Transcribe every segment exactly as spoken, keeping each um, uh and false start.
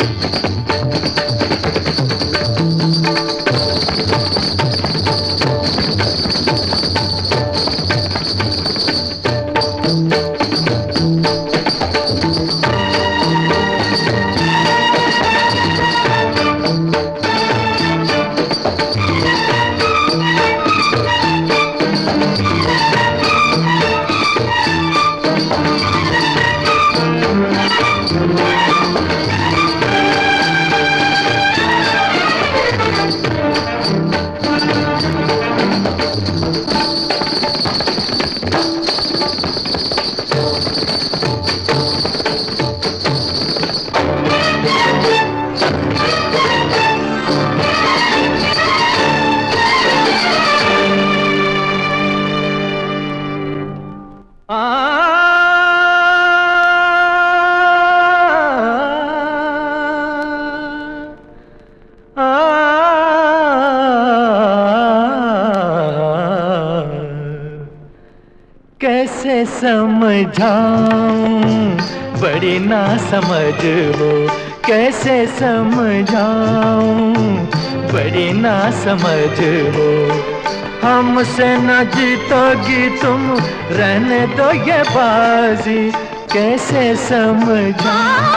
कैसे समझाऊं बड़ी ना समझ हो, कैसे समझाऊं बड़ी ना समझ हो। हमसे न जीतोगी तुम, रहने दो ये बाजी, कैसे समझाऊं।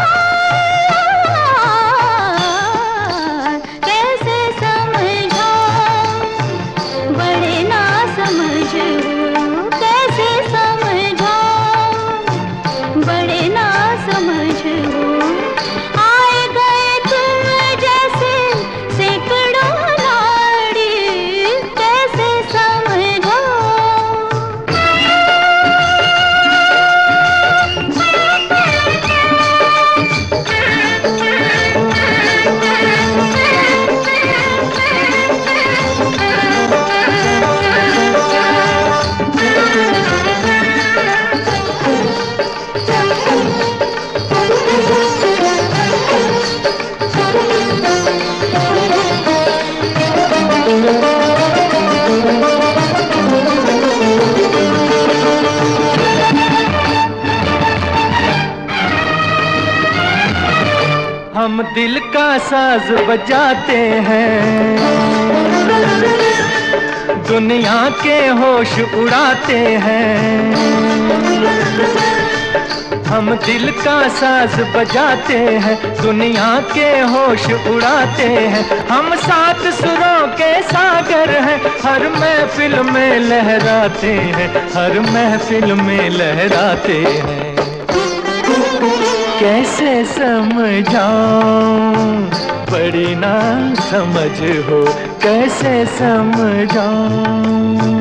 हम दिल का साज बजाते हैं, दुनिया के होश उड़ाते हैं। हम दिल का साज बजाते हैं, दुनिया के होश उड़ाते हैं। हम सात सुरों के सागर हैं, हर महफिल में लहराते हैं, हर महफिल में लहराते हैं। कैसे समझाऊं बड़ी ना समझ हो, कैसे समझाऊं।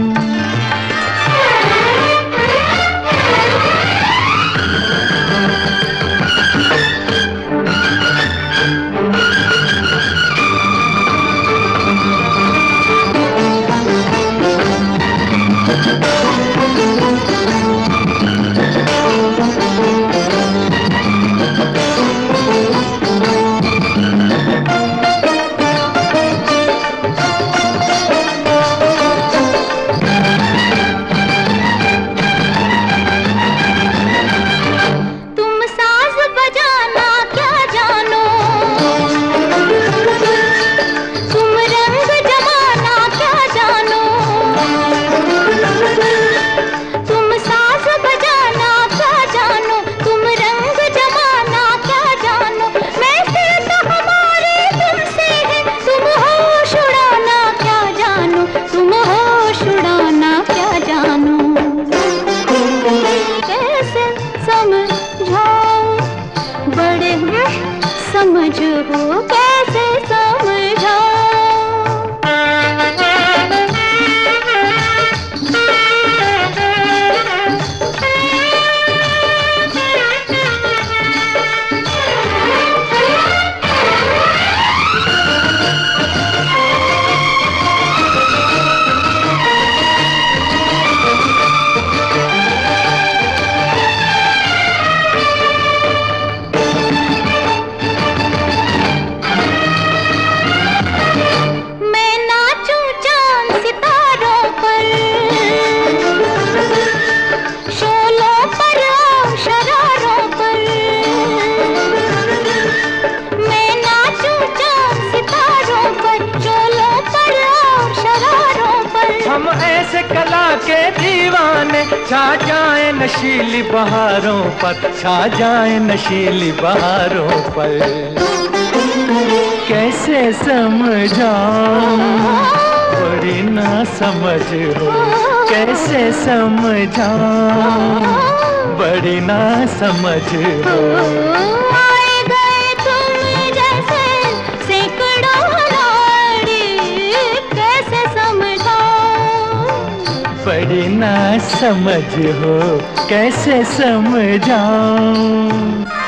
समझ हो, कैसे समझाऊं। छा जाए नशीली बहारों पर, छा जाए नशीली बहारों पर। कैसे समझाऊं बड़ी ना समझ हो, कैसे समझाऊं बड़ी ना समझ हो। आए गए तुम जैसे सैकड़ों लाड़ी, कैसे समझाऊं बड़ी ना समझ हो, कैसे समझाऊं।